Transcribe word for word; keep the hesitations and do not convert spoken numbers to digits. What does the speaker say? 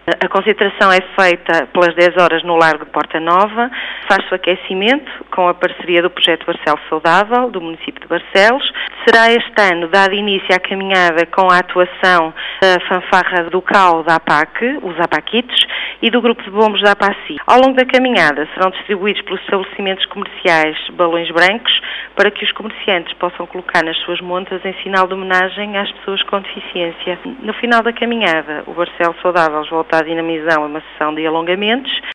A concentração é feita pelas dez horas no Largo de Porta Nova, faz-se o aquecimento com a parceria do Projeto Barcelos Saudável, do município de Barcelos. Será este ano dado início à caminhada com a atuação da fanfarra do C A U da APAC, os APACites, e do Grupo de Bombos da APACI. Ao longo da caminhada serão distribuídos pelos estabelecimentos comerciais balões brancos para que os comerciantes possam colocar nas suas montas em sinal de homenagem às pessoas com deficiência. No final da caminhada, o Barcelos Saudável volta a dinamizar uma sessão de alongamentos